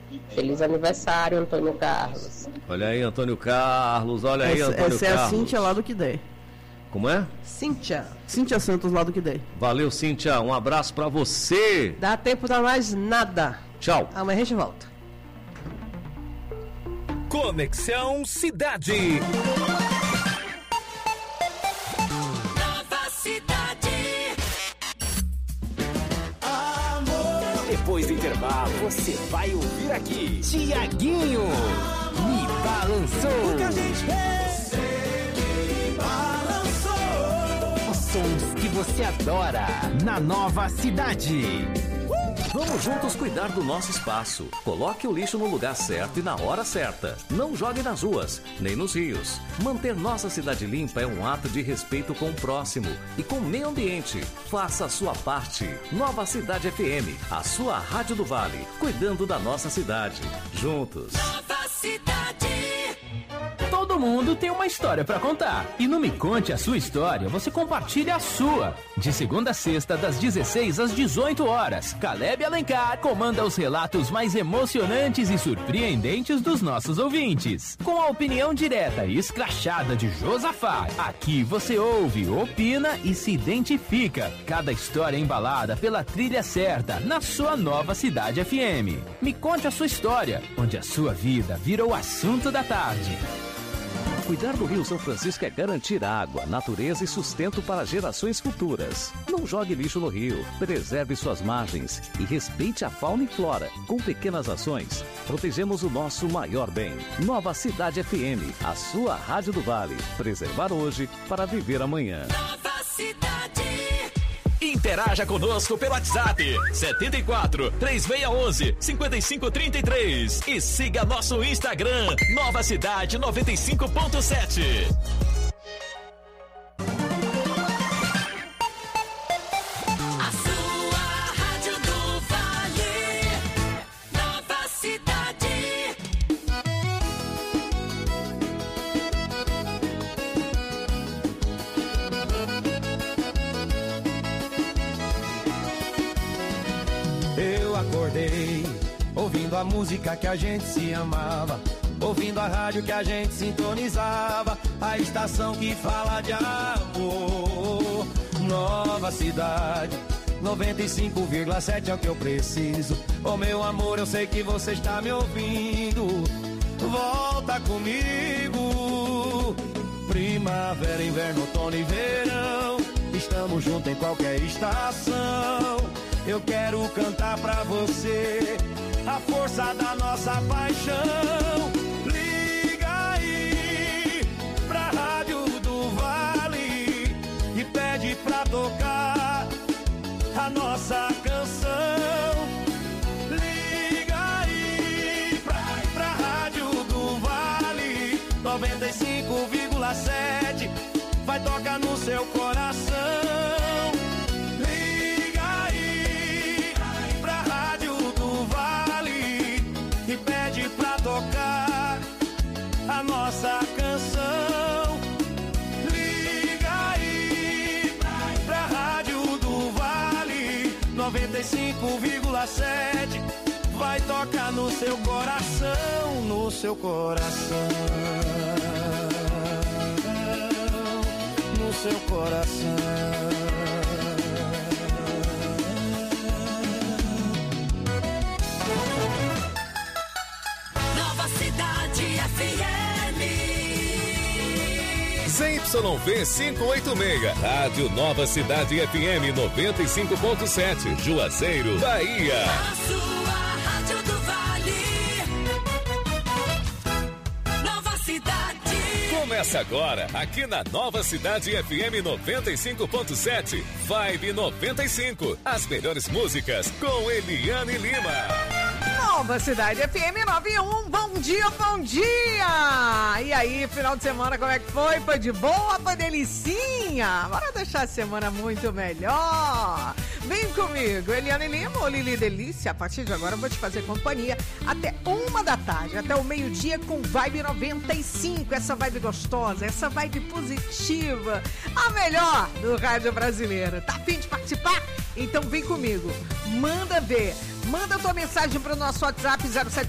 Feliz aniversário, Antônio Carlos. Olha aí, Antônio Carlos, olha aí, Antônio Carlos. Essa é a Cíntia lá do Que Der. Como é? Cíntia Santos lá do Que Der. Valeu, Cíntia, um abraço pra você. Dá tempo pra mais nada. Tchau. Amanhã a gente volta. Conexão Cidade. Nova Cidade. Depois do intervalo, você vai ouvir aqui Tiaguinho Me Balançou. O que a gente fez? Você me balançou. Os sons que você adora na Nova Cidade. Vamos juntos cuidar do nosso espaço. Coloque o lixo no lugar certo e na hora certa. Não jogue nas ruas, nem nos rios. Manter nossa cidade limpa é um ato de respeito com o próximo e com o meio ambiente. Faça a sua parte. Nova Cidade FM, a sua rádio do Vale, cuidando da nossa cidade. Juntos. Nova Cidade. Todo mundo tem uma história pra contar. E no Me Conte a Sua História, você compartilha a sua. De segunda a sexta, das 16 às 18 horas, Caleb Alencar comanda os relatos mais emocionantes e surpreendentes dos nossos ouvintes. Com a opinião direta e escrachada de Josafá, aqui você ouve, opina e se identifica. Cada história embalada pela trilha certa, na sua Nova Cidade FM. Me Conte a Sua História, onde a sua vida vira o assunto da tarde. Cuidar do Rio São Francisco é garantir água, natureza e sustento para gerações futuras. Não jogue lixo no rio, preserve suas margens e respeite a fauna e flora. Com pequenas ações, protegemos o nosso maior bem. Nova Cidade FM, a sua rádio do Vale. Preservar hoje para viver amanhã. Nova Cidade. Interaja conosco pelo WhatsApp 74 3611 5533 e siga nosso Instagram Nova Cidade 95.7. A sua rádio do Vale. Nova Cidade. Eu acordei, ouvindo a música que a gente se amava, ouvindo a rádio que a gente sintonizava, a estação que fala de amor. Nova Cidade, 95,7 é o que eu preciso. Oh meu amor, eu sei que você está me ouvindo. Volta comigo. Primavera, inverno, outono e verão, estamos juntos em qualquer estação. Eu quero cantar pra você a força da nossa paixão. Liga aí pra Rádio do Vale e pede pra tocar a nossa canção. Liga aí pra Rádio do Vale 95,7, vai tocar no seu coração. E pede pra tocar a nossa canção. Liga aí pra Rádio do Vale 95,7, vai tocar no seu coração, no seu coração, no seu coração. ZYV 586, Rádio Nova Cidade FM 95.7, Juazeiro, Bahia. A sua rádio do Vale. Nova Cidade. Começa agora, aqui na Nova Cidade FM 95.7, Vibe 95. As melhores músicas com Eliane Lima. Nova Cidade FM 91, bom dia, bom dia! E aí, final de semana, como é que foi? Foi de boa, foi delicinha? Bora deixar a semana muito melhor! Vem comigo, Eliane Lima ou Lili Delícia. A partir de agora eu vou te fazer companhia até 1 da tarde, até o meio-dia com Vibe 95. Essa vibe gostosa, essa vibe positiva, a melhor do rádio brasileiro. Tá a fim de participar? Então vem comigo, manda ver. Manda tua mensagem pro nosso WhatsApp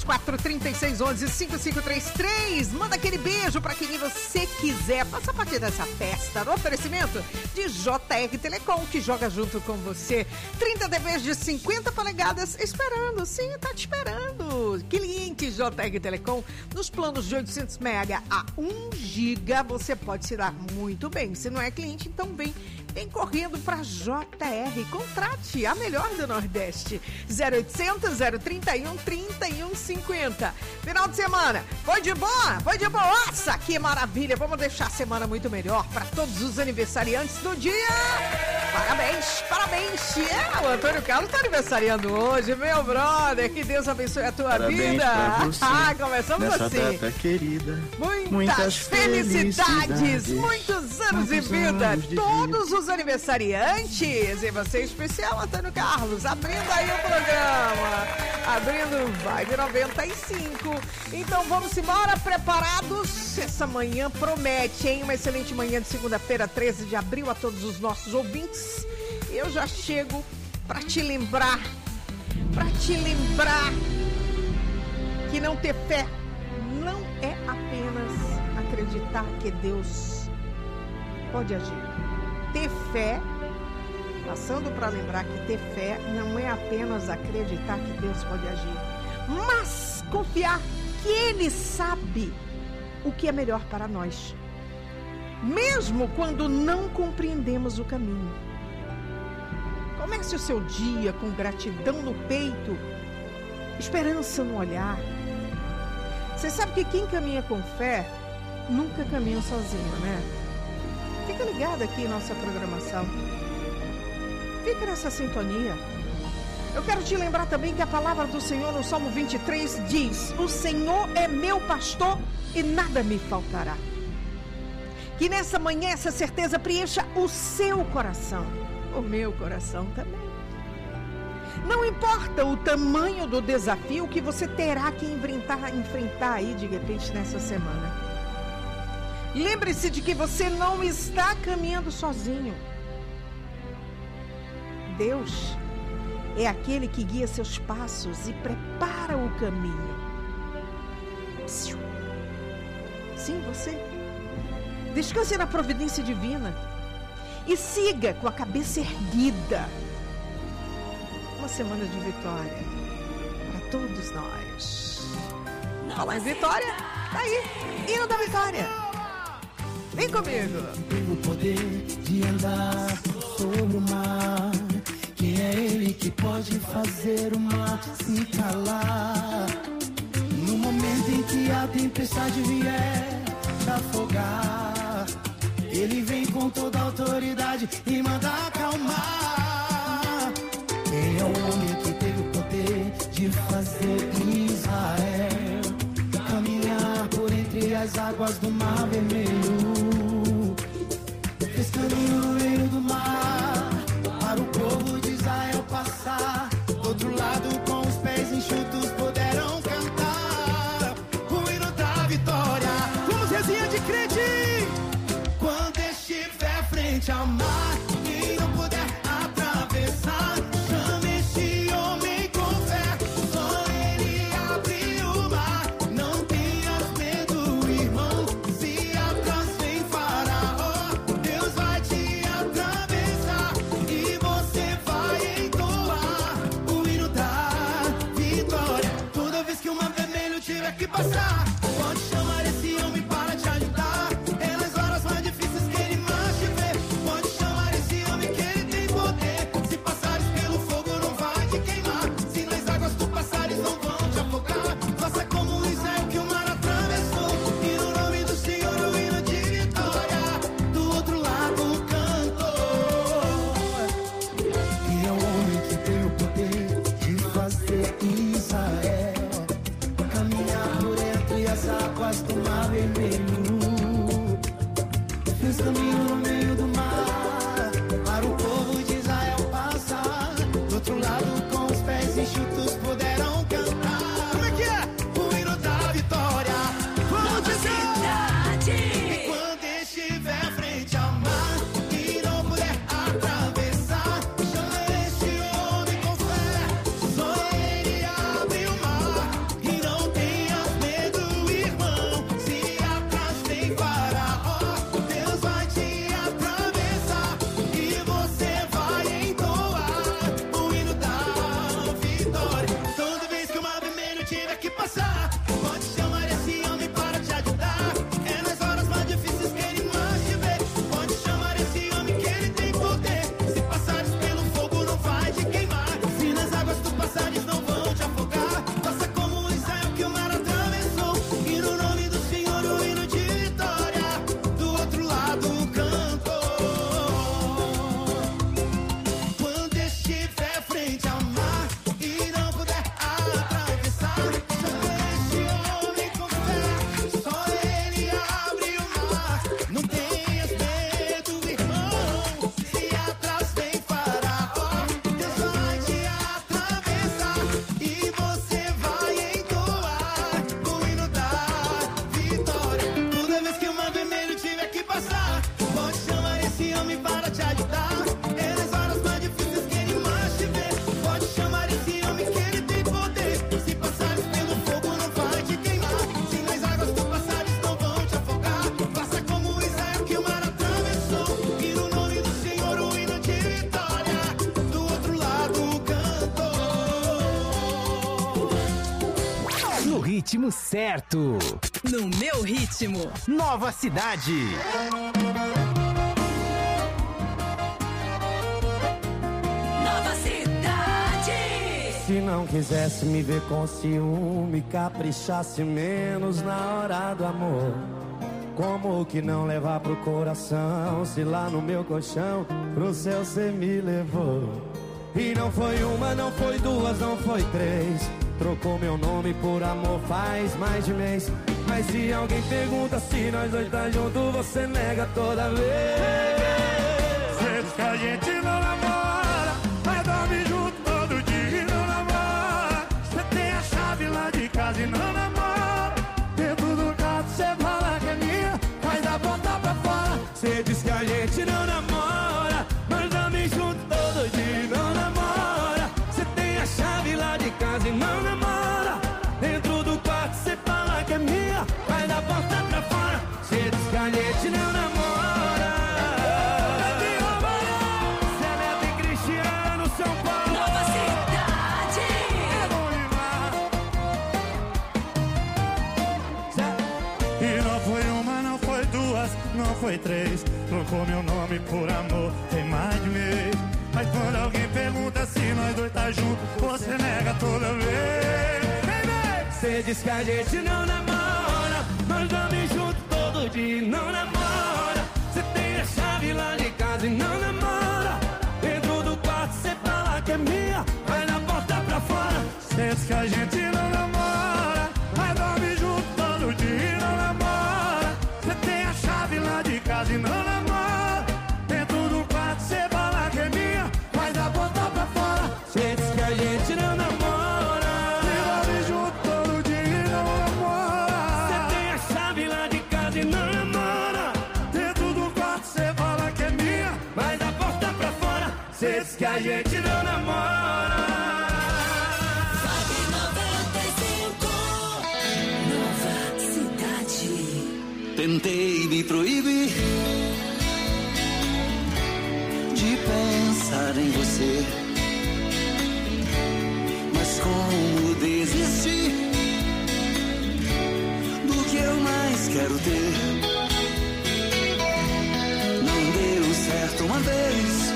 074-3611-5533. Manda aquele beijo pra quem você quiser. Faça parte dessa festa. No oferecimento de JR Telecom, que joga junto com você. 30 TVs de 50 polegadas esperando. Sim, tá te esperando. Cliente JR Telecom, nos planos de 800 mega a 1 giga, você pode se dar muito bem. Se não é cliente, então vem correndo para JR. Contrate a melhor do Nordeste. 0800 031 3150. Final de semana. Foi de boa? Foi de boa? Nossa, que maravilha. Vamos deixar a semana muito melhor para todos os aniversariantes do dia. Parabéns, parabéns. O Antônio Carlos está aniversariando hoje, meu brother. Que Deus abençoe a tua Parabéns vida. Pra você. Começamos nessa assim. data querida. Muitas felicidades, muitos anos de vida. Todos os aniversariantes. E você especial, Antônio Carlos, abrindo aí o programa. Abrindo Vibe 95. Então vamos embora, preparados? Essa manhã promete, hein? Uma excelente manhã de segunda-feira, 13 de abril, a todos os nossos ouvintes. Eu já chego para te lembrar que não ter fé não é apenas acreditar que Deus pode agir. Ter fé, passando para lembrar que ter fé não é apenas acreditar que Deus pode agir, mas confiar que Ele sabe o que é melhor para nós, mesmo quando não compreendemos o caminho. Comece o seu dia com gratidão no peito, esperança no olhar. Você sabe que quem caminha com fé nunca caminha sozinho, né? Fica ligado aqui em nossa programação. Fica nessa sintonia. Eu quero te lembrar também que a palavra do Senhor no Salmo 23 diz: o Senhor é meu pastor e nada me faltará. Que nessa manhã essa certeza preencha o seu coração, o meu coração também. Não importa o tamanho do desafio que você terá que enfrentar aí de repente nessa semana. Lembre-se de que você não está caminhando sozinho. Deus é aquele que guia seus passos e prepara o caminho. Sim, você. Descanse na providência divina e siga com a cabeça erguida. Uma semana de vitória para todos nós. Falar em vitória, tá aí, hino da vitória. Vem comigo. Tem o poder de andar sobre o mar, que é Ele que pode fazer o mar se calar. No momento em que a tempestade vier te afogar, Ele vem com toda a autoridade e manda acalmar. Quem é o homem que teve o poder de fazer Israel caminhar por entre as águas do Mar Vermelho? Fez caminho no meio do mar para o povo de Israel passar. Do outro lado, com os pés enxutos, puderam cantar o hino da vitória. Vamos, resenha de crente! Quando estiver frente ao mar e não puder atravessar, chame esse homem com fé, só Ele abre o mar. Não tenhas medo, irmão, se atrás vem Faraó, Deus vai te atravessar e você vai entoar o hino da vitória. Toda vez que o Mar Vermelho tiver que passar, pode chamar esse homem para te ajudar. É nas horas mais difíceis que Ele mais te vê. Pode chamar esse homem que Ele tem poder. Se passares pelo fogo não vai te queimar, se nas águas tu passares não vão te afogar. Faça como Israel que o mar atravessou, e no nome do Senhor o hino de vitória do outro lado cantou. E é o homem que tem o poder de fazer Israel caminhar por entre as águas do Mar Vermelho. Fez caminho no meio do mar para o povo de Israel passar. Do outro lado, com os pés enxutos, puderam cantar. Como é que é? O hino da vitória. Vamos dizer! E quando estiver frente ao mar e não puder atravessar, chama este homem com fé, só Ele No ritmo certo. No meu ritmo. Nova Cidade. Nova Cidade. Se não quisesse me ver com ciúme, caprichasse menos na hora do amor. Como que não levar pro coração, se lá no meu colchão pro céu cê me levou? E não foi uma, não foi duas, não foi três. Trocou meu nome por amor faz mais de mês. Mas se alguém pergunta se nós dois tá junto, você nega toda vez. Cê diz que a gente não namora, mas dorme junto todo dia e não namora. Cê tem a chave lá de casa e não namora. Dentro do carro cê fala que é minha, mas dá volta pra fora. Cê diz que a gente não namora, mas dorme junto todo dia e não namora. Cê tem a chave lá de casa e não namora. Dentro do quarto cê fala que é minha, mas dá volta pra fora. Cê diz que a gente não namora. Cê é Neto e Cristiano, São Paulo. Nova Cidade. É bom demais. E não foi uma, não foi duas, não foi três. Trocou meu nome por amor, tem mais de mês. Mas quando alguém pergunta se nós dois tá junto, você nega toda vez. Cê diz que a gente não namora, nós dorme junto todo dia e não namora. Cê tem a chave lá de casa e não namora. Dentro do quarto cê fala que é minha, vai na porta pra fora. Cê diz que a gente não namora, mas dorme junto todo dia e não namora. Cê tem a chave lá de casa e não namora. Dentro do quarto cê fala que é minha, vai na porta pra fora. Cê diz que a gente não namora, dorme junto todo dia e não namora. Cê tem a chave lá de casa e não namora. Dentro do quarto cê fala que é minha, mas da porta pra fora. Cê diz que a gente não namora. Vibe 95. Nova Cidade. Tentei me proibir de pensar em você, mas como desistir do que eu mais quero ter? Não deu certo uma vez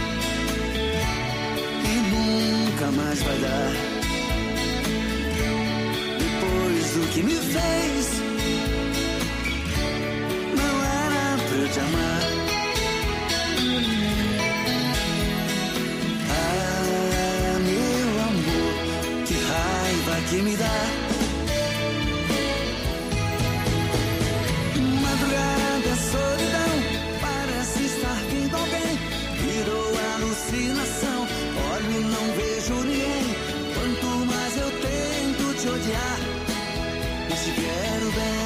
e nunca mais vai dar. Depois do que me fez, não era pra eu te amar. Ah, meu amor, que raiva que me dá. Madrugada, solidão, parece estar vindo alguém. Virou alucinação, olho e não vejo ninguém. Quanto mais eu tento te odiar, eu te quero bem.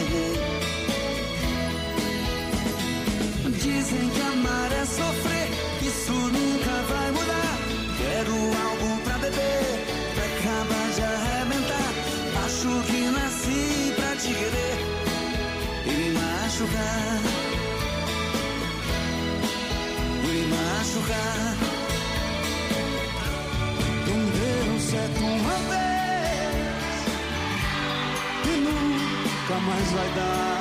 Dizem que amar é sofrer, isso nunca vai mudar. Quero algo pra beber, pra acabar de arrebentar. Acho que nasci pra te querer e me machucar. E me machucar. Não deu certo uma vez e nunca mais vai dar.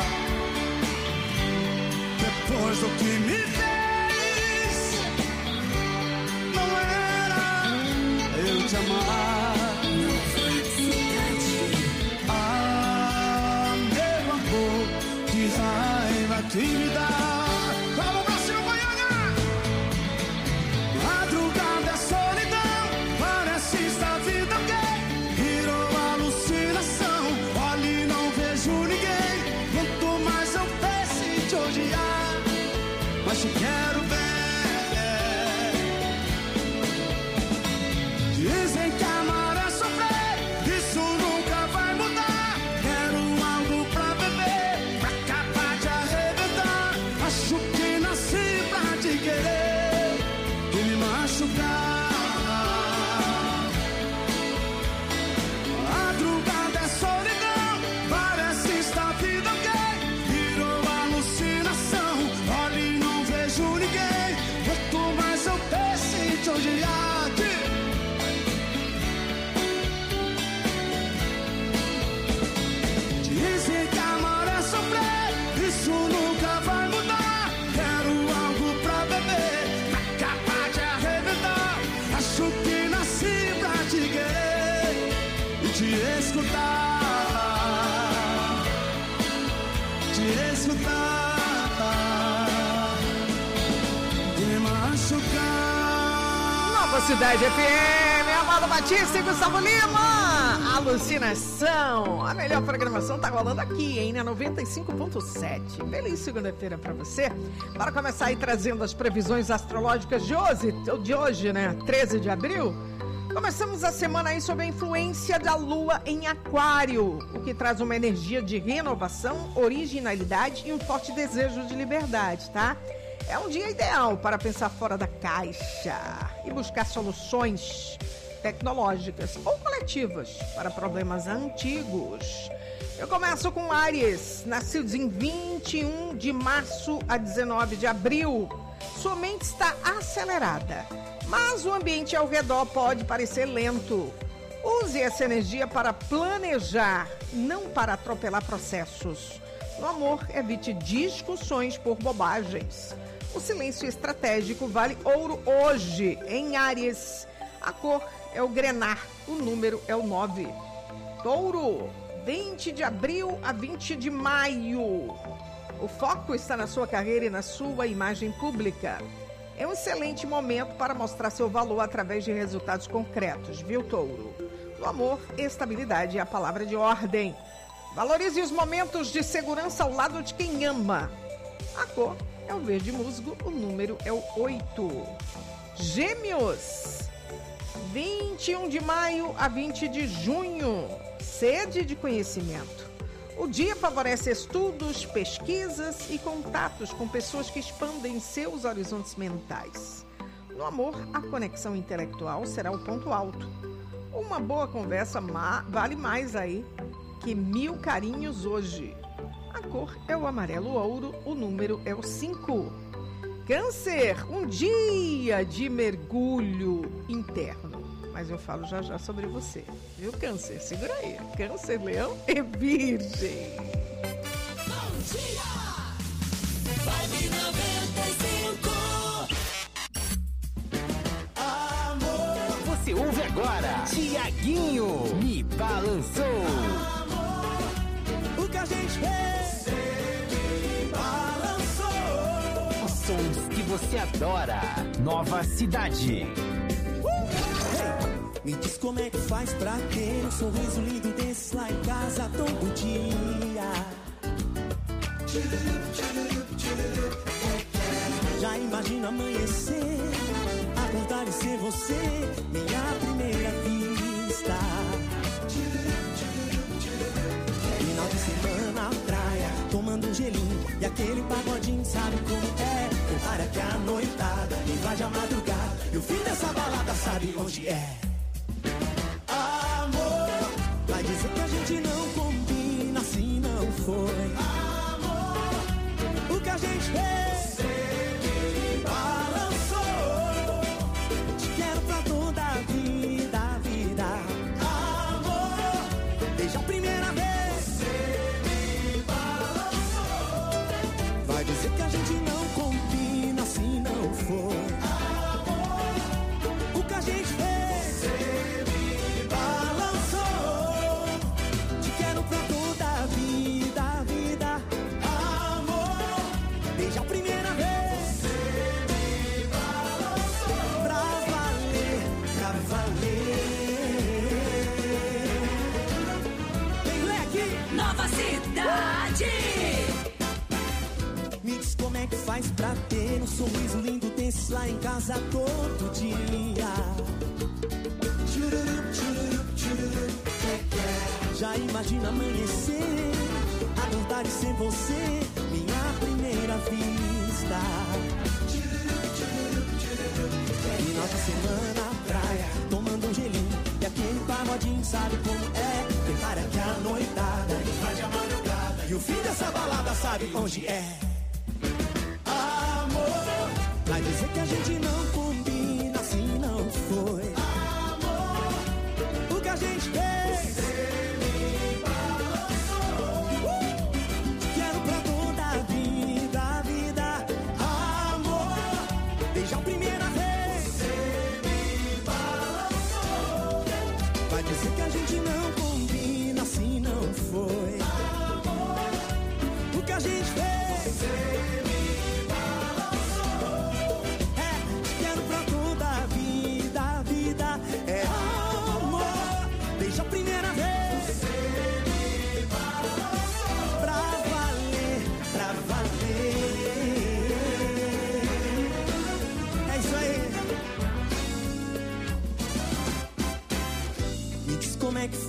Depois do que me fez, não era eu te amar. Ah, meu amor, que raiva que me dá. Vamos, Brasil, Goiânia! Madrugada é solidão, parece estar vindo alguém. Virou alucinação, olha e não vejo ninguém. Quanto mais eu penso em te odiar, mas te quero bem. Dizem que amar é sofrer, isso nunca vai mudar. Quero algo pra beber, pra acabar de arrebentar. Cidade FM, Amado Batista e Gustavo Lima. Alucinação. A melhor programação tá rolando aqui, hein, na 95.7. Feliz segunda-feira pra você. Bora começar aí trazendo as previsões astrológicas de hoje, né? 13 de abril. Começamos a semana aí sob a influência da Lua em Aquário, o que traz uma energia de renovação, originalidade e um forte desejo de liberdade, tá? É um dia ideal para pensar fora da caixa e buscar soluções tecnológicas ou coletivas para problemas antigos. Eu começo com Áries, nascidos em 21 de março a 19 de abril. Sua mente está acelerada, mas o ambiente ao redor pode parecer lento. Use essa energia para planejar, não para atropelar processos. No amor, evite discussões por bobagens. O silêncio estratégico vale ouro hoje, em Áries. A cor é o grená, o número é o 9. Touro, 20 de abril a 20 de maio. O foco está na sua carreira e na sua imagem pública. É um excelente momento para mostrar seu valor através de resultados concretos, viu, Touro? No amor, estabilidade é a palavra de ordem. Valorize os momentos de segurança ao lado de quem ama. A cor é o verde musgo, o número é o 8. Gêmeos, 21 de maio a 20 de junho. Sede de conhecimento. O dia favorece estudos, pesquisas e contatos com pessoas que expandem seus horizontes mentais. No amor, a conexão intelectual será o ponto alto. Uma boa conversa vale mais aí que 1000 carinhos hoje. A cor é o amarelo ouro, o número é o 5. Câncer, um dia de mergulho interno. Mas eu falo já já sobre você, viu, Câncer? Segura aí. Câncer, Leão e Virgem. Bom dia! Vibe 95. Amor, você ouve agora. Tiaguinho me balançou. Amor, o que a gente fez? Me balançou. Os sons que você adora. Nova Cidade. Me diz como é que faz pra ter um sorriso lindo desse lá em casa todo dia. Já imagino amanhecer, acordar e ser você, minha primeira vista. Final de semana, praia, tomando um gelinho e aquele pagodinho, sabe como é? Para que a noitada invade a madrugada e o fim dessa balada sabe onde é. Vai dizer que a gente não combina, assim não foi. Amor, o que a gente fez? Você me balançou. Te quero pra toda a vida, vida. Amor, desde a primeira vez. Você me balançou. Vai dizer que a gente não combina, assim não foi. Amor, o que a gente fez? Faz pra ter um sorriso lindo desse lá em casa todo dia. Já imagina amanhecer, acordar e ser você, minha primeira vista. Final de semana, praia, tomando um gelinho e aquele pagodinho, sabe como é? Prepara que a noitada invade a madrugada e o fim dessa balada sabe onde é. Vai dizer que a gente não combina, assim não foi. Amor, o que a gente fez? Você me balançou. Te quero pra toda a vida, vida. Amor, desde a primeira vez. Você me balançou. Vai dizer que a gente não combina, assim não foi. Amor, o que a gente fez?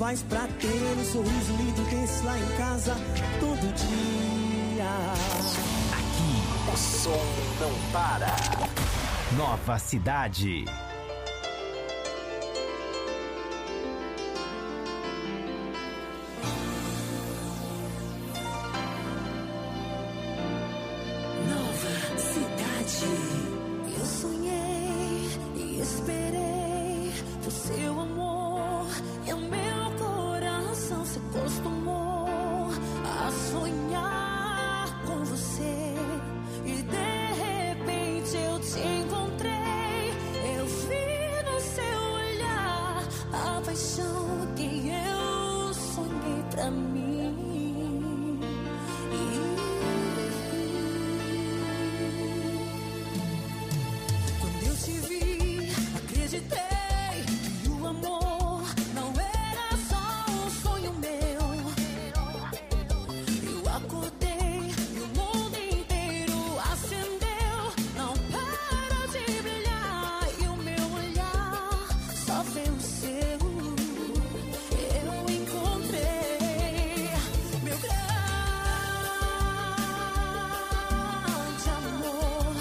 faz pra ter um sorriso lindo desse lá em casa todo dia? Aqui o som não para. Nova Cidade. Nova Cidade. Eu sonhei e esperei por seu amor, e o meu coração se acostumou a sonhar com você. E de repente eu te encontrei, eu vi no seu olhar a paixão que eu sonhei pra mim. Quando eu te vi, acreditei que o amor não era só um sonho meu. Eu acordei e o mundo inteiro acendeu, não para de brilhar, e o meu olhar só vê o seu. Eu encontrei meu grande amor.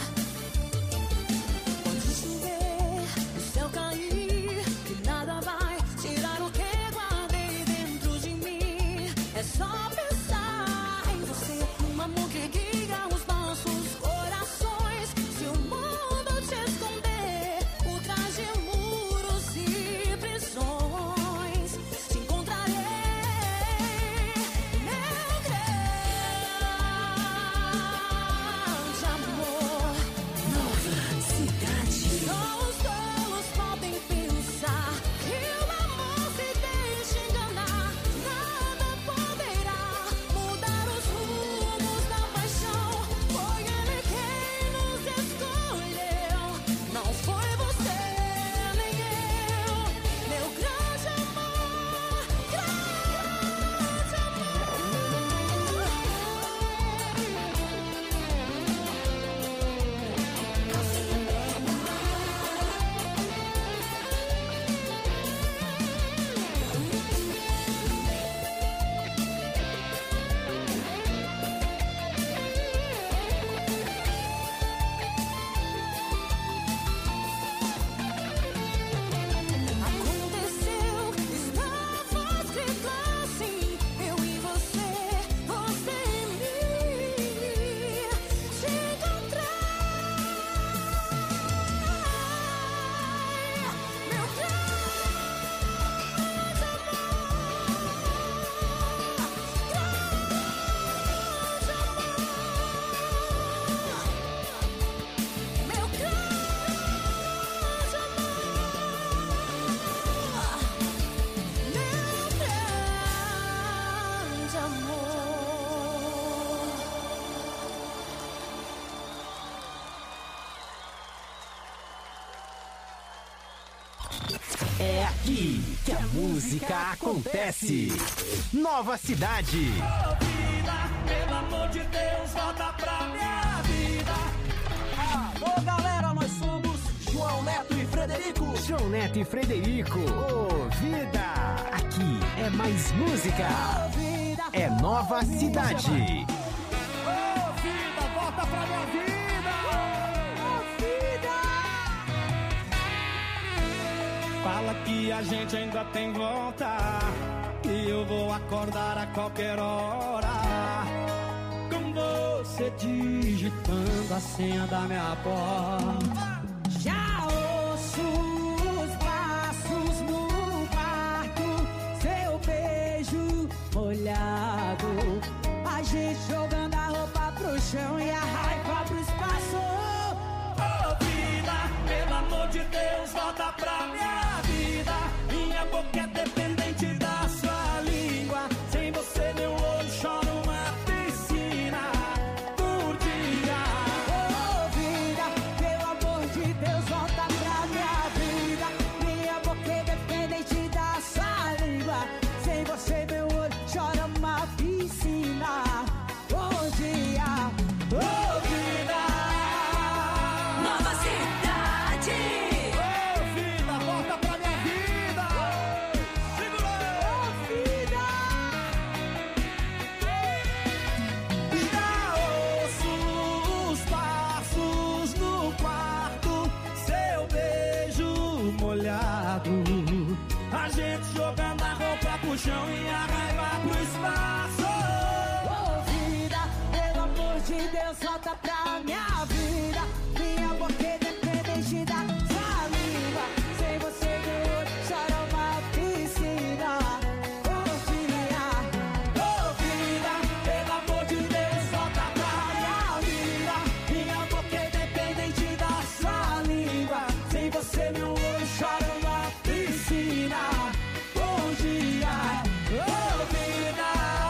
Pode chover, o céu cair, que nada vai tirar o que guardei dentro de mim. É só pensar em você, um amor que guia os nossos corações. Se o mundo te esconder por trás de muros e prisões, te encontrarei, meu grande amor. Nova Cidade. Só os tolos podem pensar que o amor se deixa enganar. Nada poderá mudar os rumos da paixão. Foi ele quem nos escolheu, não foi você nem eu. Meu grande amor, grande amor. Aconteceu, estava escrito assim, eu e você, você e mim, te encontrar, meu grande amor. É aqui que a música acontece. Nova Cidade. Ô vida, pelo amor de Deus, volta pra minha vida. Alô galera, nós somos João Neto e Frederico. João Neto e Frederico. Ô, vida. Aqui é mais música. É Nova Cidade. Ô vida, volta pra minha vida. Fala que a gente ainda tem volta, e eu vou acordar a qualquer hora, com você digitando a senha da minha porta. Já ouço os passos no quarto, seu beijo molhado, a gente jogando a roupa pro chão e a raiva pro espaço. Ô vida, pelo amor de Deus, volta pra minha vida. Minha boca é dependente da sua língua, sem você meu olho chora uma piscina por dia. Ô vida, pelo amor de Deus, volta pra minha vida. Minha boca é dependente da sua língua, sem você meu olho chora uma piscina. Bom dia, Ô vida, Nova Cidade. ô vida, volta pra minha vida. Segura. volta pra minha vida. Minha boca é dependente da sua língua. Sem você meu olho chora uma piscina. Oh vida, pelo amor de Deus, volta pra minha vida. Minha boca é dependente da sua língua. Sem você meu olho chora uma piscina. Bom dia, oh vida.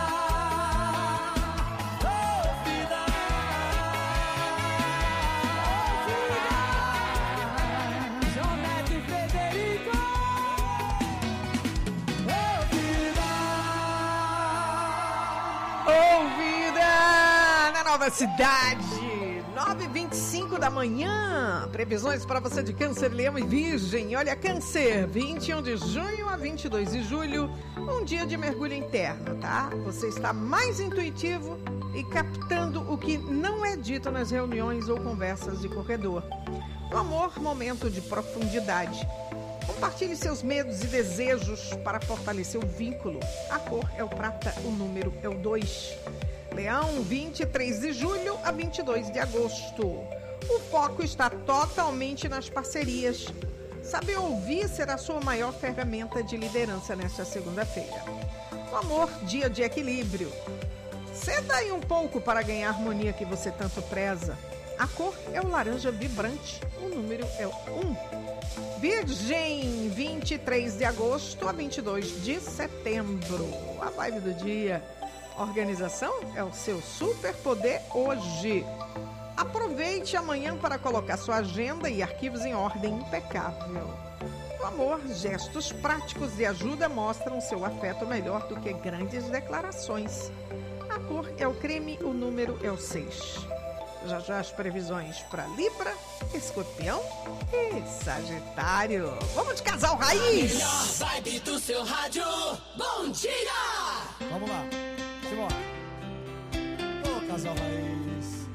Nova Cidade, 9h25 da manhã. Previsões para você de Câncer, Leão e Virgem. Olha, Câncer, 21 de junho a 22 de julho, um dia de mergulho interno, tá? Você está mais intuitivo e captando o que não é dito nas reuniões ou conversas de corredor. No amor, momento de profundidade. Compartilhe seus medos e desejos para fortalecer o vínculo. A cor é o prata, o número é o 2. Leão, 23 de julho a 22 de agosto. O foco está totalmente nas parcerias. Saber ouvir será sua maior ferramenta de liderança nesta segunda-feira. No amor, dia de equilíbrio. Ceda aí um pouco para ganhar a harmonia que você tanto preza. A cor é o laranja vibrante, o número é o 1. Virgem, 23 de agosto a 22 de setembro. A vibe do dia. Organização é o seu superpoder hoje. Aproveite amanhã para colocar sua agenda e arquivos em ordem impecável. No amor, gestos práticos de ajuda mostram seu afeto melhor do que grandes declarações. A cor é o creme, o número é o 6. Já já as previsões para Libra, Escorpião e Sagitário. Vamos de casal raiz! A melhor vibe do seu rádio. Bom dia! Vamos lá. Simbora. Ô, casal raiz.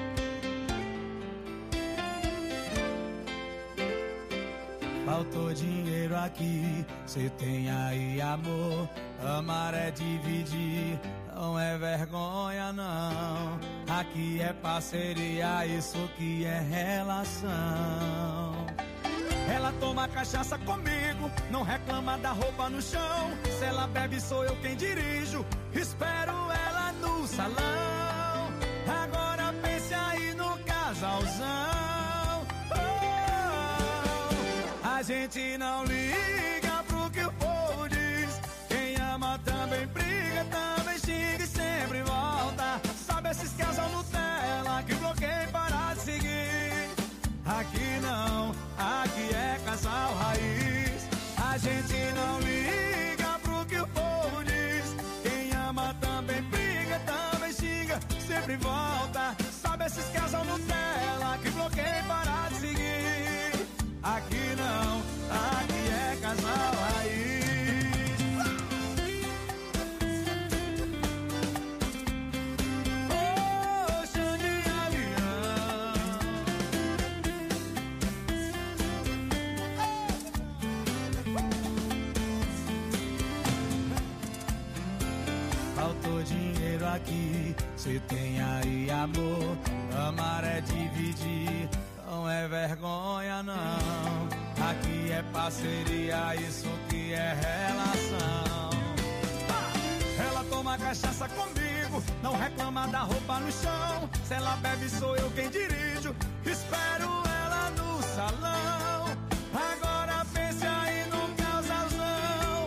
Faltou dinheiro aqui, cê tem aí amor. Amar é dividir, não é vergonha não. Aqui é parceria, isso que é relação. Ela toma cachaça comigo, não reclama da roupa no chão. Se ela bebe, sou eu quem dirijo. Espero ela no salão. Agora pense aí no casalzão. A gente não liga pro que o povo diz. Quem ama também briga, também xinga e sempre volta. Sabe esses casal Nutella que bloqueiam para de seguir? Aqui não, aqui é casal raiz. A gente não liga pro que o povo diz. Quem ama também briga, também xinga, sempre volta. Sabe esses casal Nutella que bloqueiam para de seguir? Aqui não, aqui é casal raiz. Faltou dinheiro aqui, cê tem aí amor. Amar é dividir, não é vergonha não. Aqui é parceria, isso que é relação. Ela toma cachaça comigo, não reclama da roupa no chão. Se ela bebe, sou eu quem dirijo. Espero ela no salão. Agora pense aí no casalzão.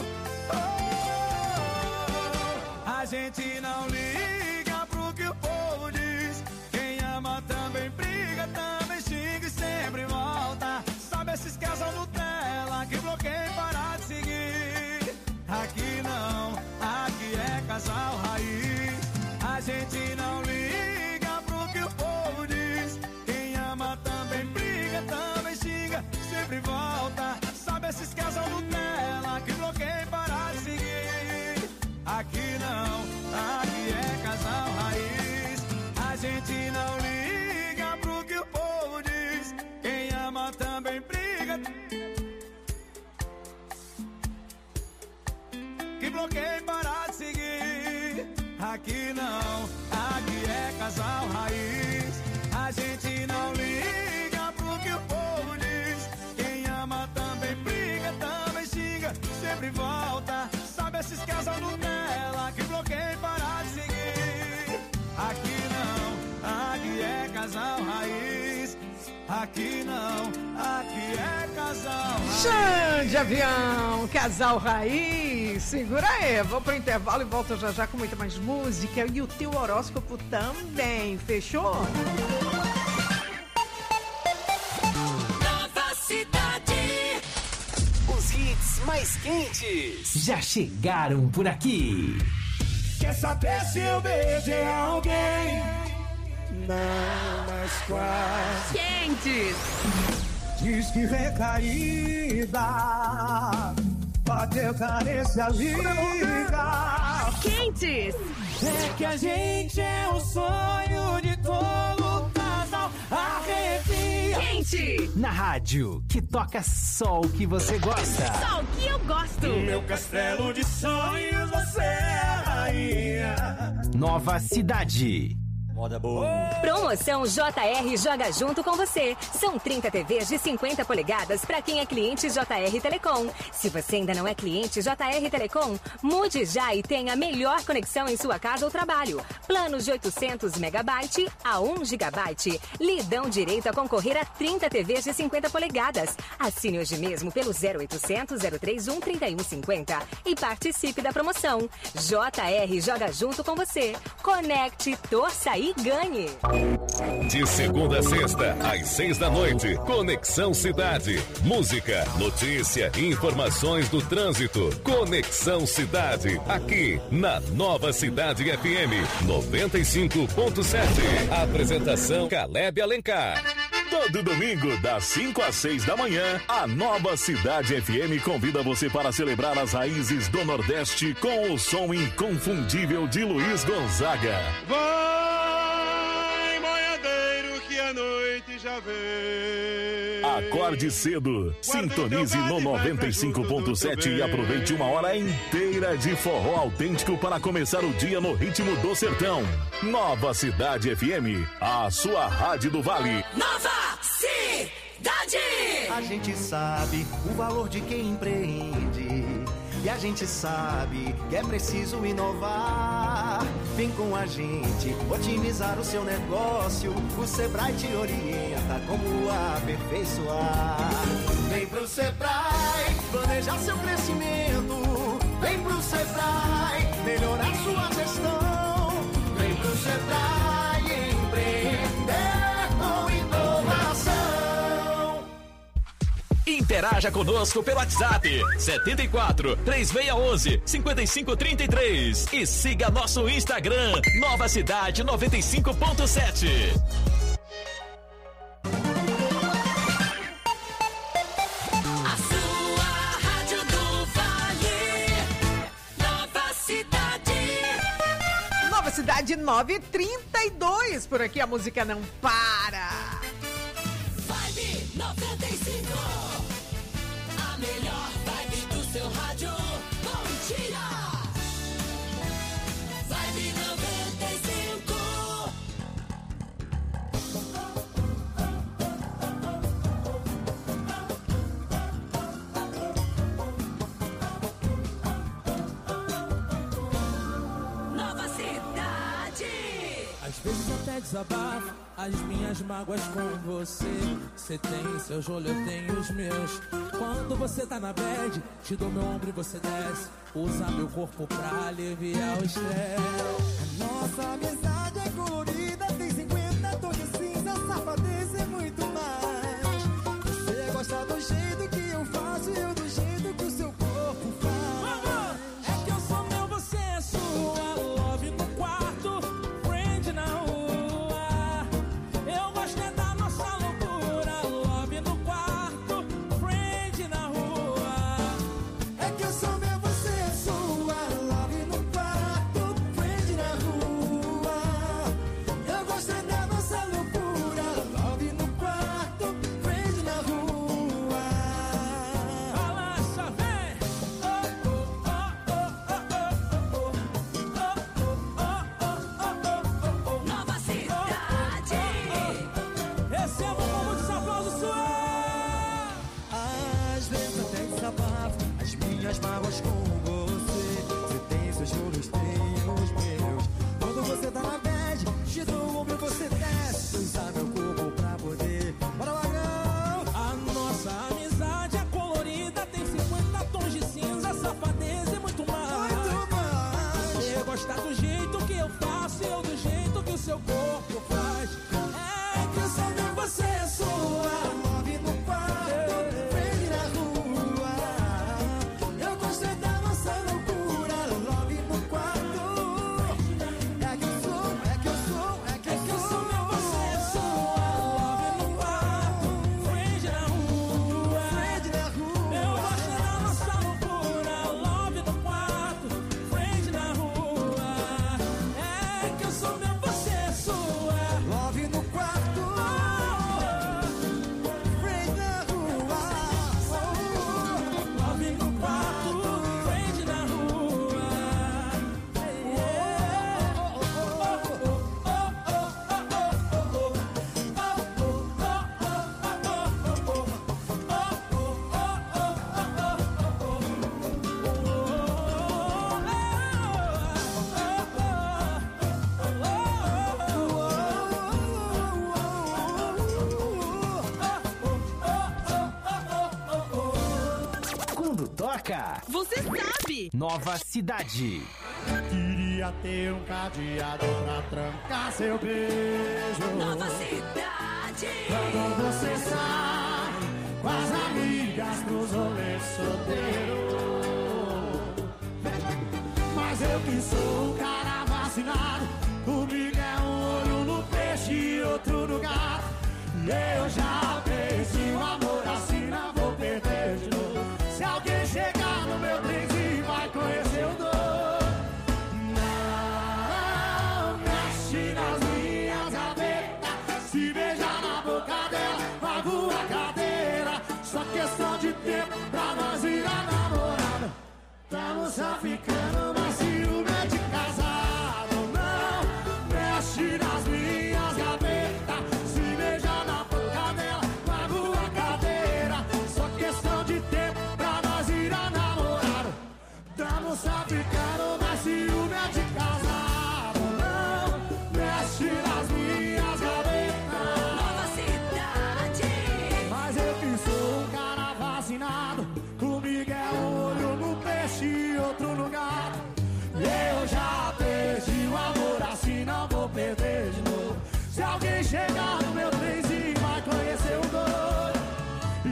A gente não liga pro que o povo diz. Quem ama também briga, também xinga e sempre volta. Sabe esses casal Nutella que bloqueiam para de seguir? Aqui não, aqui é casal raiz. A gente não liga pro que o povo diz. Quem ama também briga, também xinga, sempre volta. Sabe esses casal Nutella que bloqueiam para de seguir? Aqui não, aqui é casal raiz. A gente não liga pro que o povo diz. Quem ama também briga, que bloqueia para de seguir. Aqui não, aqui é casal raiz. Aqui não, aqui é casal raiz. Xande Avião, casal raiz. Segura aí, vou pro intervalo e volto já já com muita mais música e o teu horóscopo também, fechou? Nova Cidade. Os hits mais quentes já chegaram por aqui. Quer saber se eu beijei alguém? Não, mas quase. Quentes. Diz que recaída, bateu carência, liga. Quentes. É que a gente é o sonho de todo casal, arrepia. Quente. Na rádio, que toca só o que você gosta. Só o que eu gosto. No meu castelo de sonhos você é a rainha. Nova Cidade. Moda boa. Promoção JR Joga Junto com você. São 30 TVs de 50 polegadas para quem é cliente JR Telecom. Se você ainda não é cliente JR Telecom, mude já e tenha a melhor conexão em sua casa ou trabalho. Planos de 800 megabyte a 1 gigabyte. Lhe dão direito a concorrer a 30 TVs de 50 polegadas. Assine hoje mesmo pelo 0800 031 3150 e participe da promoção. JR Joga Junto com você. Conecte, torça e ganhe. De segunda a sexta, às 6 da noite, Conexão Cidade. Música, notícia, informações do trânsito. Conexão Cidade, aqui na Nova Cidade FM 95.7. Apresentação Caleb Alencar. Todo domingo, das 5 às 6 da manhã, a Nova Cidade FM convida você para celebrar as raízes do Nordeste com o som inconfundível de Luiz Gonzaga. Vai, boiadeiro, que a noite já vem. Acorde cedo, sintonize no 95.7 e aproveite uma hora inteira de forró autêntico para começar o dia no ritmo do sertão. Nova Cidade FM, a sua rádio do Vale. Nova Cidade. A gente sabe o valor de quem empreende. E a gente sabe que é preciso inovar. Vem com a gente otimizar o seu negócio. O Sebrae te orienta como aperfeiçoar. Vem pro Sebrae planejar seu crescimento. Vem pro Sebrae melhorar sua gestão. Vem pro Sebrae empreender com inovação. Interaja conosco pelo WhatsApp 74 3611 5533 e siga nosso Instagram Nova Cidade 95.7. A sua rádio do Vale. Nova Cidade. Nova Cidade 9h32. Por aqui a música não para. Vibe 95. A melhor vibe do seu rádio. Bom dia. Vibe 95. Nova Cidade. Às vezes até desabafo as minhas mágoas com você. Você tem seus rolos, eu tenho os meus. Quando você tá na bad, te dou meu ombro e você desce. Usa meu corpo pra aliviar o estresse. A nossa amizade é colorida, tem 50 tons de cinza, safadeza é muito mais. Você gosta do jeito que eu faço e eu do jeito que o seu corpo faz. É que eu sou meu, você é sua. Love no quarto, friend na rua. Eu gosto é da nossa loucura. Love no quarto, friend na rua. É que eu sou meu, você é sua. Love no quarto, friend jeito que eu faço, eu do jeito que o seu corpo faz. É que eu só vi você é sua. Love no quarto, frente na rua. Eu gostei da nossa loucura. Love no quarto. É que eu sou, é que eu sou, é que eu sou meu, você é sua. Love no quarto, frente na rua. Frente na rua. Eu gostei da nossa loucura. Love no quarto, frente na rua. É que eu sou meu, você é sua. Love no quarto, frente na rua. Love no quarto, frente na rua. Quando toca, Você sabe! Nova Cidade. Queria ter um cadeado pra trancar seu beijo. Nova Cidade! Quando você sai com as amigas pros rolês solteiros. Mas eu que sou um cara vacinado, comigo é um olho no peixe e outro no gato. E eu já perdi o amor assim, não vou perder de novo. Se alguém chegar no meu trenzinho vai conhecer o dono. Não mexe nas minhas gavetas, se beijar na boca dela, pago a cadeira. Só questão de tempo pra nós virar namorado. Tamo só ficando, mas ciúme é de casado. Não mexe nas minhas gavetas, se beijar na boca dela, pago a cadeira. Só questão de tempo pra nós virar namorado. Tamo só ficando, mas ciúme é de casado. Não mexe nas minhas gavetas. Nova Cidade! Mas eu que sou um cara vacinado, comigo é um olho no peixe e outro no gato. E eu já perdi o amor assim, não vou perder de novo. Se alguém chegar no meu trenzinho vai conhecer o dono. E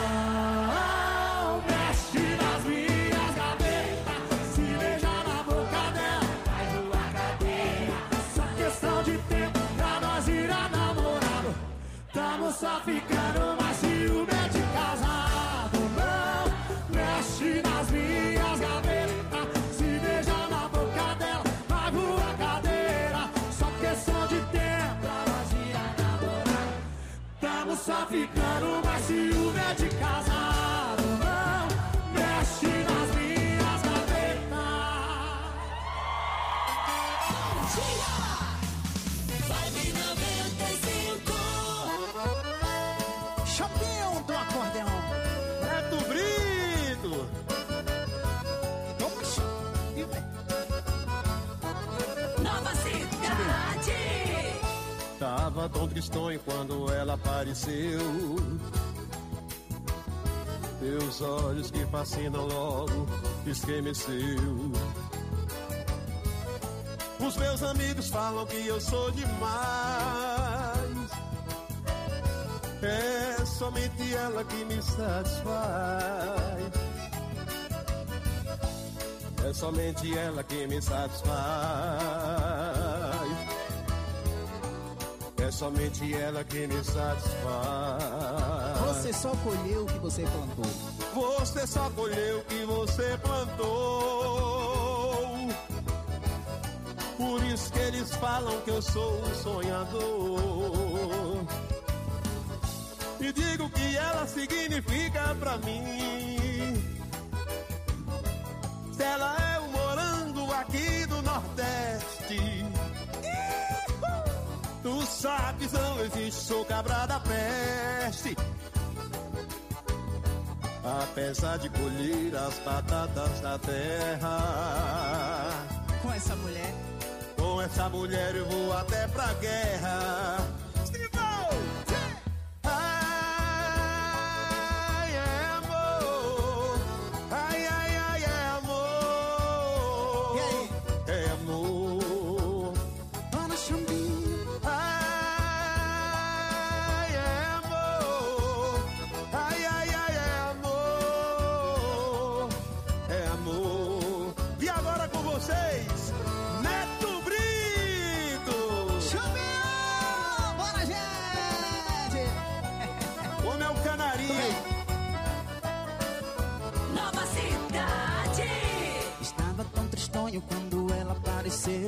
não mexe nas minhas gavetas, se beijar na boca dela, vai voar cadeira. Só questão de tempo pra nós virar namorado. Tamo só ficando, mas ciúme é de casado. Não mexe nas minhas gavetas, se beijar na boca dela, vai voar cadeira. Só questão de tempo pra nós virar namorado. Tamo só ficando, mas ciúme é de casado. Não mexe nas minhas gavetas. Vibe 95! Chapéu do acordeão. Neto Brito. Nova Cidade! Tava tão tristonho quando ela apareceu. Teus olhos que fascinam logo estremeceu. Os meus amigos falam que eu sou demais. É somente ela que me satisfaz. É somente ela que me satisfaz. É somente ela que me satisfaz. Você só colheu o que você plantou. Você só colheu o que você plantou. Por isso que eles falam que eu sou um sonhador. E digo que ela significa pra mim. Se ela é o morango aqui do Nordeste. Tu sabes, não existe, sou cabra da peste. Apesar de colher as batatas da terra. Com essa mulher? Com essa mulher eu vou até pra guerra. Ai, é amor. Ai, ai, ai, é amor. É amor.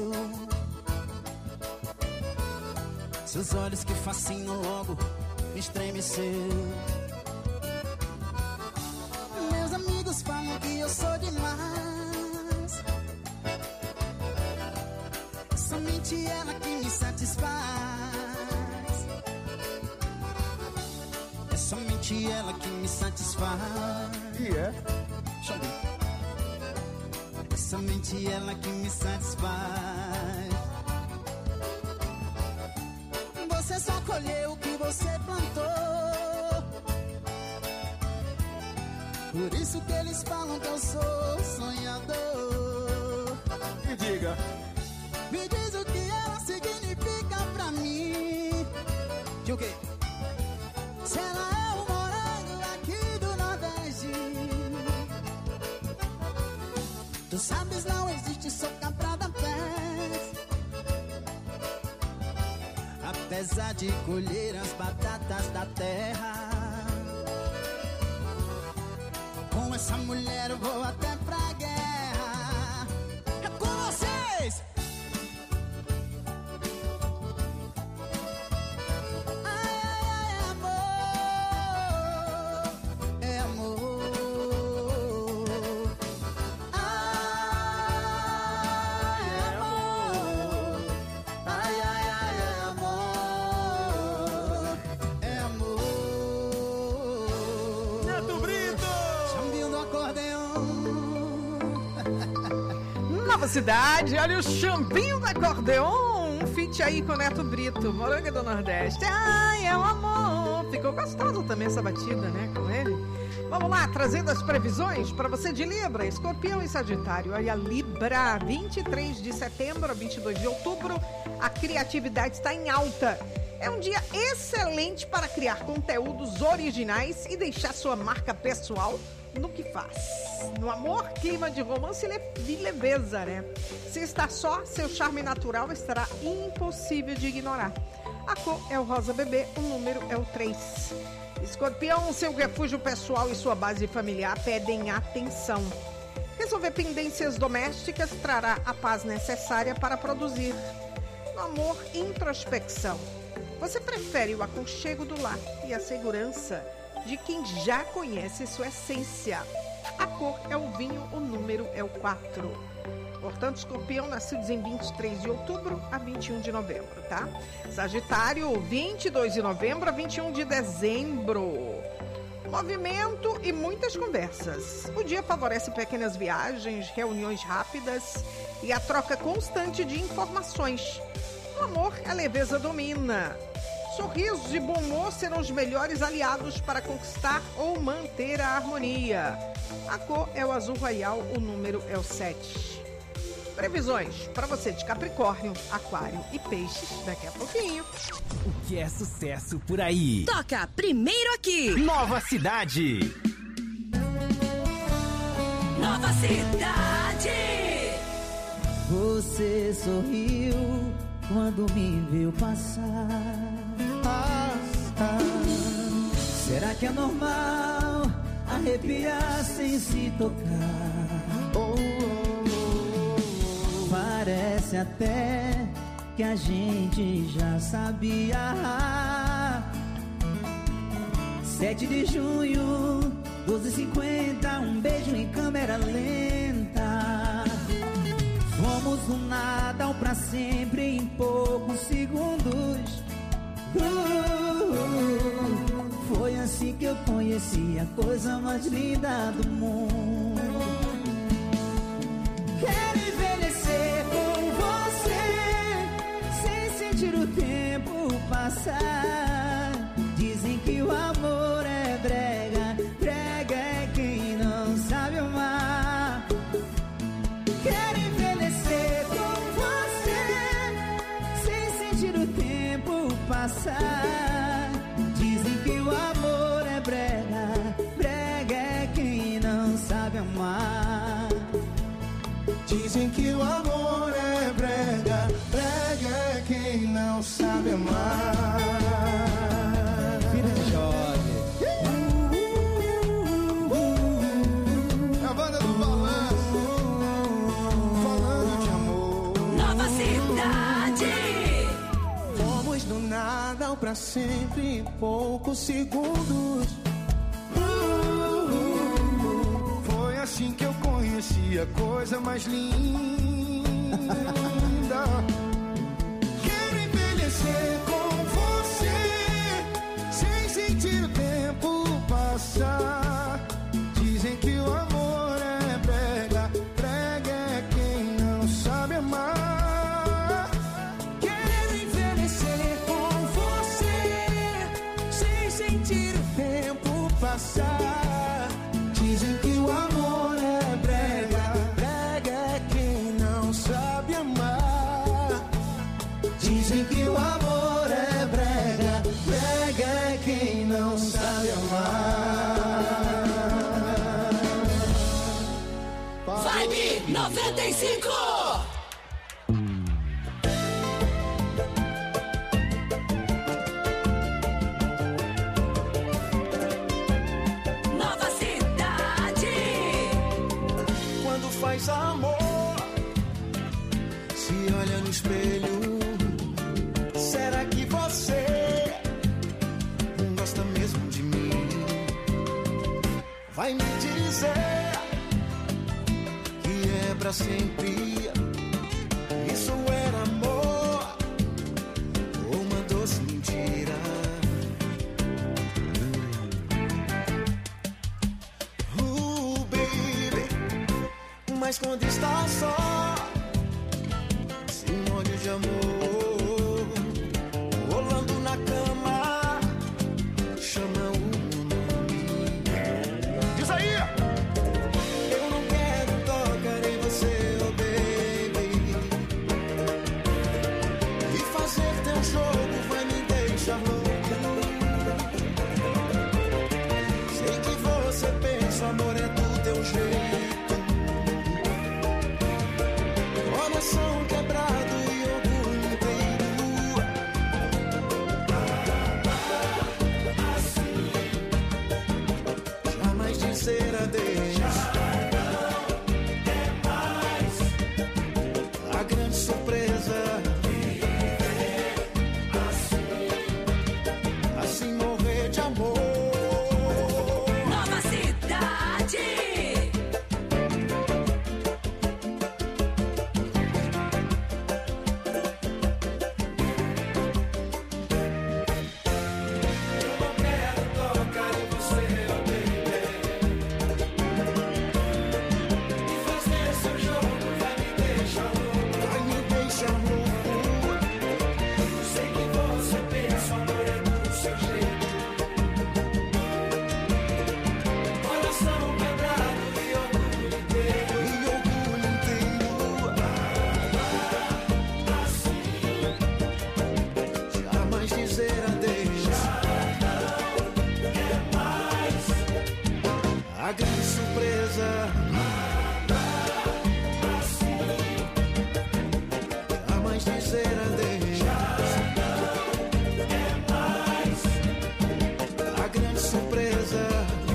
Seus olhos que fascinam logo me estremeceu. Meus amigos falam que eu sou demais. Somente ela que me satisfaz. É somente ela que me satisfaz. E é? Deixa eu ver. É somente ela que me satisfaz. Você só colheu o que você plantou. Por isso que eles falam que eu sou sonhador. Me diga. Me diz o que ela significa pra mim. De o quê? Se ela é o morango aqui do Nordeste. Tu sabes, não existe soca pra dar pés. Apesar de colher as batatas da terra, com essa mulher eu vou até pra guerra. É com vocês! Ai, ai, ai, amor. É amor. Ai, é amor. Ai, ai, ai, é amor. É amor. Neto Brito! Chambinho do acordeão. Nova Cidade, olha o Chambinho do Acordeon. Um feat aí com o Neto Brito, Morango do Nordeste. Ai, é o amor. Ficou gostoso também essa batida, né, com ele. Vamos lá, trazendo as previsões para você de Libra, Escorpião e Sagitário. Olha, Libra, 23 de setembro a 22 de outubro, a criatividade está em alta. É um dia excelente para criar conteúdos originais e deixar sua marca pessoal no que faz. No amor, clima de romance e leveza, né? Se está só, seu charme natural estará impossível de ignorar. A cor é o rosa bebê, o número é o 3. Escorpião, seu refúgio pessoal e sua base familiar pedem atenção. Resolver pendências domésticas trará a paz necessária para produzir. No amor, introspecção. Você prefere o aconchego do lar e a segurança de quem já conhece sua essência. A cor é o vinho, o número é o 4. Portanto, Escorpião, nascidos em 23 de outubro a 21 de novembro, tá? Sagitário, 22 de novembro a 21 de dezembro. Movimento e muitas conversas. O dia favorece pequenas viagens, reuniões rápidas e a troca constante de informações. No amor, a leveza domina. Sorrisos e bom humor serão os melhores aliados para conquistar ou manter a harmonia. A cor é o azul royal, o número é o 7. Previsões para você de Capricórnio, Aquário e Peixes daqui a pouquinho. O que é sucesso por aí? Toca primeiro aqui. Nova Cidade. Nova Cidade. Você sorriu quando me viu passar. Será que é normal arrepiar sem se tocar? Parece até que a gente já sabia. 7 de junho, 12h50, um beijo em câmera lenta. Fomos do nada ao pra sempre em poucos segundos. Foi assim que eu conheci a coisa mais linda do mundo. Quero envelhecer com você, sem sentir o tempo passar. Dizem que o amor é brega, brega é quem não sabe amar. Quero envelhecer com você, sem sentir o tempo passar. Dizem que o amor é brega, brega é quem não sabe amar. Dizem que o amor é brega, brega é quem não sabe amar. Vida de jovem. A banda do balanço, falando de amor. Nova casal pra sempre em poucos segundos. Foi assim que eu conheci a coisa mais linda. Quero envelhecer com você, sem sentir o tempo passar. Dizem que o amor é brega, brega é quem não sabe amar. Quero envelhecer com você, sem sentir o tempo passar. Dizem que o amor é brega, brega é quem não sabe amar. Dizem que o amor é brega, brega é quem não sabe amar. Vibe 95. Nova Cidade. Quando faz amor, se olha no espelho, será que você gosta mesmo de mim? Vai me dizer que é pra sempre. Isso era amor ou uma doce mentira? Baby, mas quando está só, simônio de amor, rolando na cama, chama o meu nome. Diz aí! Eu não quero tocar em você, oh baby, e fazer teu jogo vai me deixar louco. Sei que você pensa, amor é do teu jeito. Coração quebrado e orgulho inteiro. Jamais dizer adeus. A grande surpresa. Assim morrer de amor. Nova Cidade. Jamais dizer adeus. A grande surpresa. Jamais dizer adeus. A grande surpresa.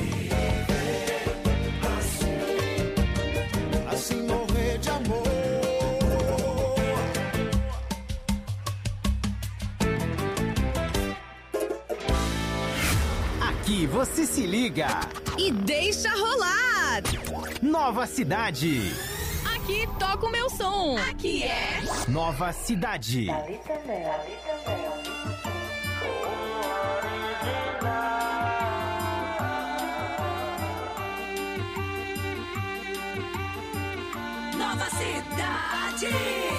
Assim morrer de amor. Aqui você se liga. E deixa rolar. Nova Cidade. Aqui toca o meu som. Aqui é Nova Cidade. Ali também. Nova Cidade.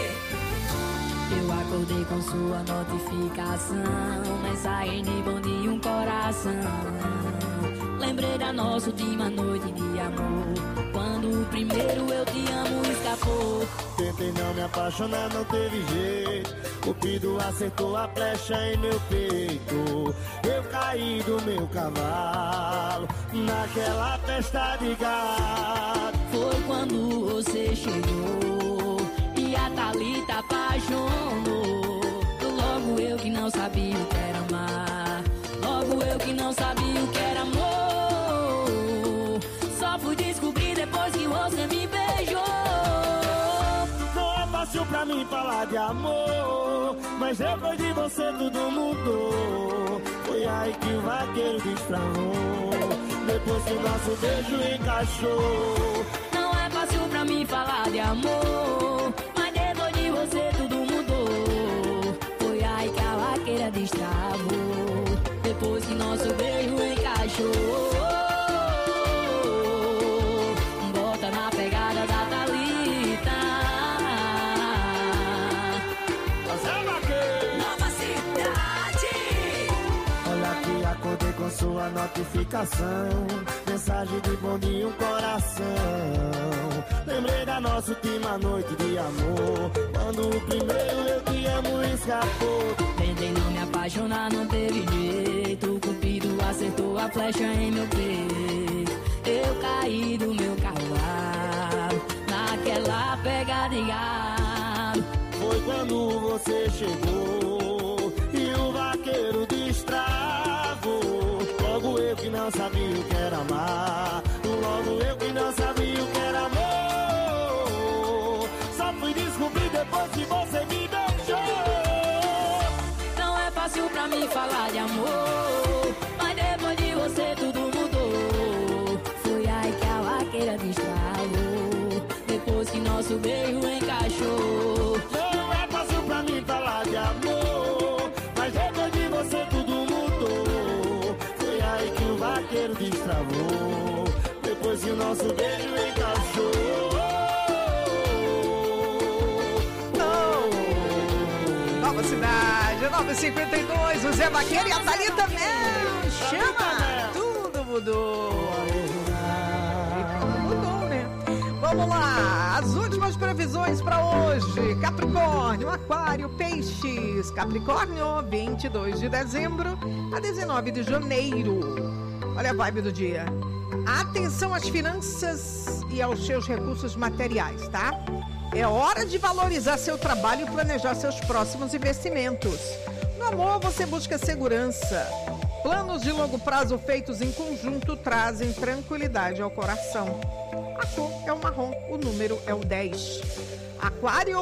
Eu acordei com sua notificação, mensagem de bom dia, um coração. Lembrei da nossa última noite de amor, quando o primeiro eu te amo escapou. Tentei não me apaixonar, não teve jeito. Cupido acertou a flecha em meu peito. Eu caí do meu cavalo naquela festa de gado. Foi quando você chegou e a Thalita apaixonou. Logo eu que não sabia o que era amar, logo eu que não sabia o que era amor. Só fui descobrir depois que você me beijou. Não é fácil pra mim falar de amor, Mas depois de você tudo mudou. Foi aí que o vaqueiro destravou. Depois que o nosso beijo encaixou. Não é fácil pra mim falar de amor. Mas depois de você tudo mudou. Foi aí que a vaqueira destravou. Depois que nosso beijo encaixou. Bota na pegada da Thalita. Nova Cidade. Olha que acordei com sua notificação. Mensagem de bom dia, um coração. Lembrei da nossa última noite de amor. Quando o primeiro eu te amo escapou. Tentei não me apaixonar, não teve jeito. O cupido acertou a flecha em meu peito. Eu caí do meu cavalo naquela pegada de gado. Foi quando você chegou e o vaqueiro destravou. Logo eu que não sabia o que era amar. Logo eu que não sabia o que era amor. Só fui descobrir depois que você me beijou. Não é fácil pra mim falar de amor. Mas depois de você tudo mudou. Foi aí que a vaqueira destravou. Depois que nosso beijo encaixou. Não é fácil pra mim falar de amor. Mas depois de você tudo mudou. Foi aí que o vaqueiro destravou. Depois que o nosso beijo encaixou. Nova Cidade, 9h52, o Zé Vaqueiro e a Thalita Mel. Chama! Tudo mudou. Tudo mudou, né? Vamos lá, as últimas previsões para hoje. Capricórnio, Aquário, Peixes. Capricórnio, 22 de dezembro a 19 de janeiro. Olha a vibe do dia. Atenção às finanças e aos seus recursos materiais, tá? É hora de valorizar seu trabalho e planejar seus próximos investimentos. No amor, você busca segurança. Planos de longo prazo feitos em conjunto trazem tranquilidade ao coração. A cor é o marrom, o número é o 10. Aquário,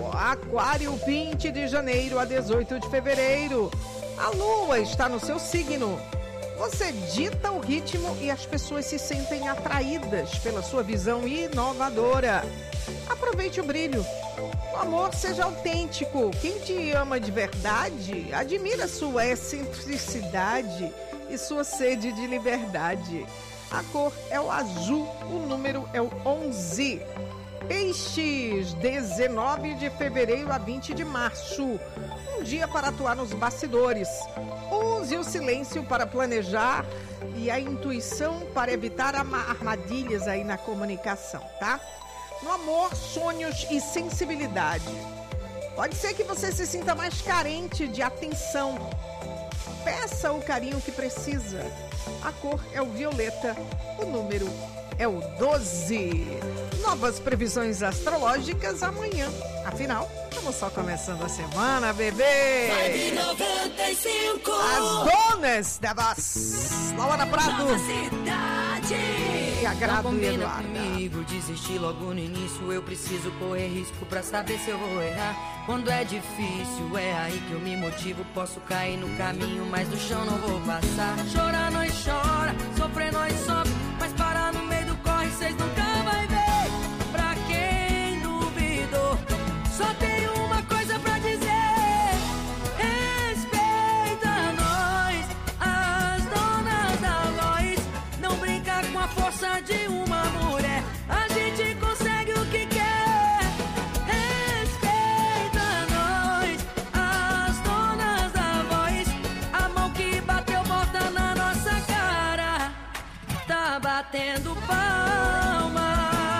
20 de janeiro a 18 de fevereiro. A lua está no seu signo. Você dita o ritmo e as pessoas se sentem atraídas pela sua visão inovadora. Aproveite o brilho. No amor, seja autêntico. Quem te ama de verdade, admira sua excentricidade e sua sede de liberdade. A cor é o azul, o número é o 11. Peixes, 19 de fevereiro a 20 de março. Um dia para atuar nos bastidores. Use o silêncio para planejar e a intuição para evitar armadilhas aí na comunicação, tá? No amor, sonhos e sensibilidade. Pode ser que você se sinta mais carente de atenção. Peça o carinho que precisa. A cor é o violeta, o número é o 12. Novas previsões astrológicas amanhã. Afinal, estamos só começando a semana, bebê. Vibe 95. As donas da voz. Laura Prado. Nova Cidade. E a Grado Não combina Eduarda. comigo, desistir logo no início. Eu preciso correr risco pra saber se eu vou errar. Quando é difícil, é aí que eu me motivo. Posso cair no caminho, mas do chão não vou passar. Chorar nós chora, sofrer nós sofre. Mas parar no meio do corre, cês nunca vai ver. Pra quem duvidou, só tem uma coisa pra dizer. Respeita nós, as donas da voz. Não brinca com a força de uma mulher. A gente consegue o que quer. Respeita nós, as donas da voz. A mão que bateu bota na nossa cara. Tá batendo palma.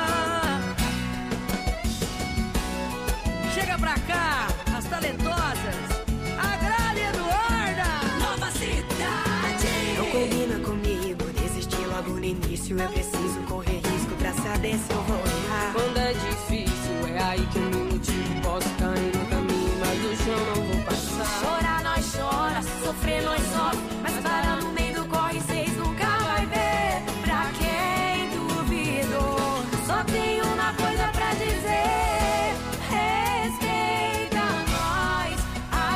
Chega pra cá, as talentosas. A Gralha Eduarda. Nova Cidade. Não combina comigo, desistir logo no início. Eu preciso correr risco pra saber se eu vou errar. Quando é difícil, é aí que eu me motivo. Posso cair no caminho, mas do chão não vou passar. Chorar nós chora, sofrer nós sofre. Mas parar no meio do corre, cês nunca vai ver. Pra quem duvidou, só tem uma coisa pra dizer. Respeita nós,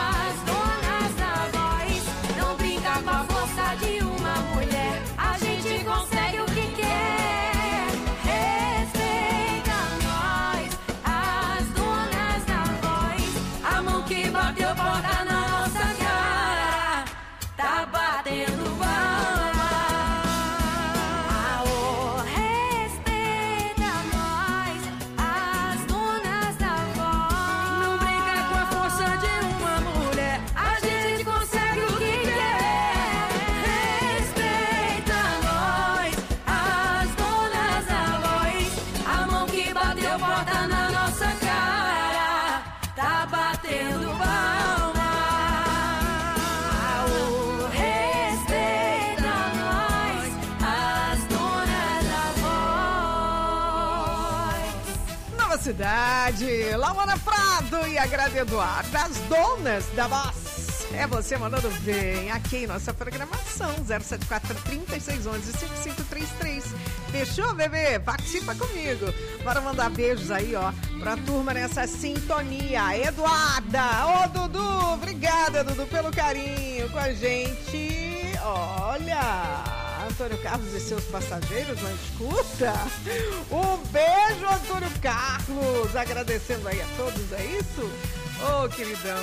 bateu porta na nossa cara, tá batendo palma. O respeito a nós, as donas da voz. Nova Cidade, Laura Prado e a Grada Eduardo, as donas da voz. É você mandando bem aqui em nossa programação, 074-3611-5533. Fechou, bebê? Participa comigo. Bora mandar beijos aí, ó, pra turma nessa sintonia. Eduarda, ô Dudu, obrigada, Dudu, pelo carinho com a gente. Olha, Antônio Carlos e seus passageiros na escuta. Um beijo, Antônio Carlos, agradecendo aí a todos, é isso? Ô, queridão.